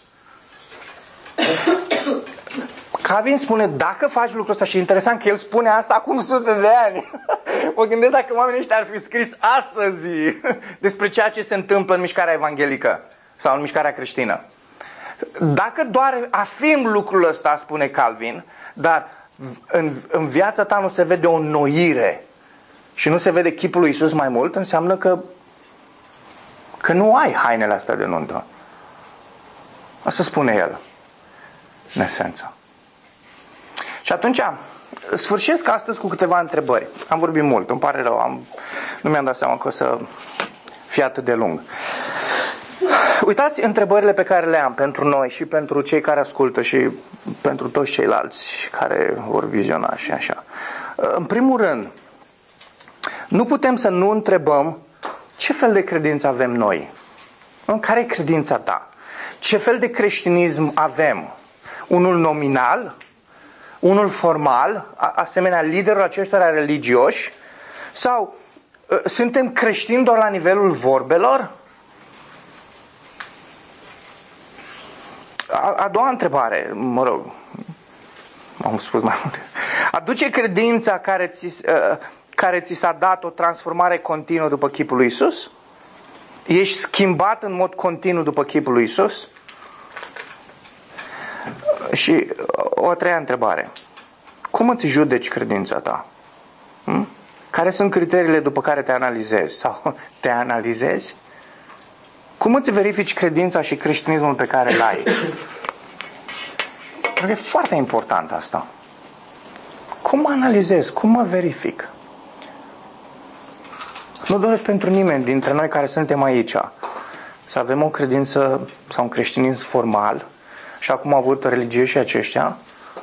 Speaker 1: Calvin spune, dacă faci lucrul ăsta, și interesant că el spune asta acum sute de ani. Mă gândesc dacă oamenii ăștia ar fi scris astăzi despre ceea ce se întâmplă în mișcarea evanghelică sau în mișcarea creștină. Dacă doar afirm lucrul ăsta, spune Calvin, dar în, în viața ta nu se vede o înnoire și nu se vede chipul lui Iisus mai mult, înseamnă că, că nu ai hainele astea de nuntă. Asta spune el, în esență. Și atunci, sfârșesc astăzi cu câteva întrebări. Am vorbit mult, îmi pare rău, am, nu mi-am dat seama că o să fie atât de lung. Uitați întrebările pe care le am pentru noi și pentru cei care ascultă și pentru toți ceilalți care vor viziona și așa. În primul rând, nu putem să nu întrebăm ce fel de credință avem noi. Care e credința ta? Ce fel de creștinism avem? Unul nominal? Unul formal? Asemenea liderul acestora religioși? Sau suntem creștini doar la nivelul vorbelor? A, a doua întrebare, mă rog, am spus mai multe. Aduce credința care ți, uh, care ți s-a dat o transformare continuă după chipul lui Isus? Ești schimbat în mod continuu după chipul lui Isus? Și o a treia întrebare. Cum îți judeci credința ta? Hm? Care sunt criteriile după care te analizezi? Sau te analizezi? Cum îți verifici credința și creștinismul pe care îl ai? Pentru că e foarte important asta. Cum mă analizez? Cum mă verific? Nu doresc pentru nimeni dintre noi care suntem aici să avem o credință sau un creștinism formal, și acum au avut religioșii aceștia,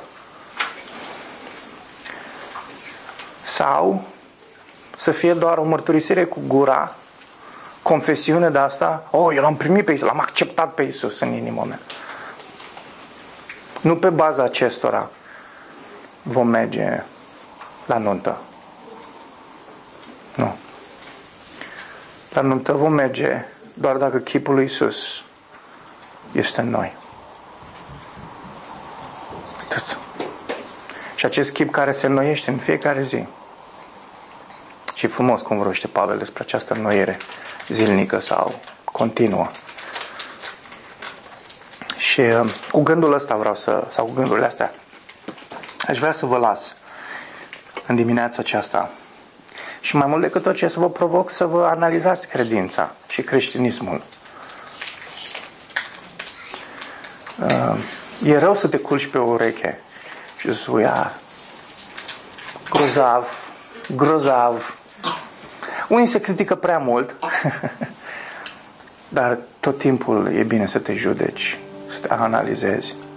Speaker 1: sau să fie doar o mărturisire cu gura, confesiune de asta, oh, eu l-am primit pe Iisus, l-am acceptat pe Iisus în inima mea. Nu pe baza acestora vom merge la nuntă. Nu. La nuntă vom merge doar dacă chipul lui Iisus este în noi. Atât. Și acest chip care se înnoiește în fiecare zi. Și frumos cum vorbește Pavel despre această înnoire zilnică sau continuă. Și uh, cu gândul ăsta vreau să, sau cu gândurile astea, aș vrea să vă las în dimineața aceasta. Și mai mult decât tot ce să vă provoc să vă analizați credința și creștinismul. Uh, e rău să te culci pe o ureche și să spui, a, grozav, grozav. Unii se critică prea mult, dar tot timpul e bine să te judeci, să te analizezi.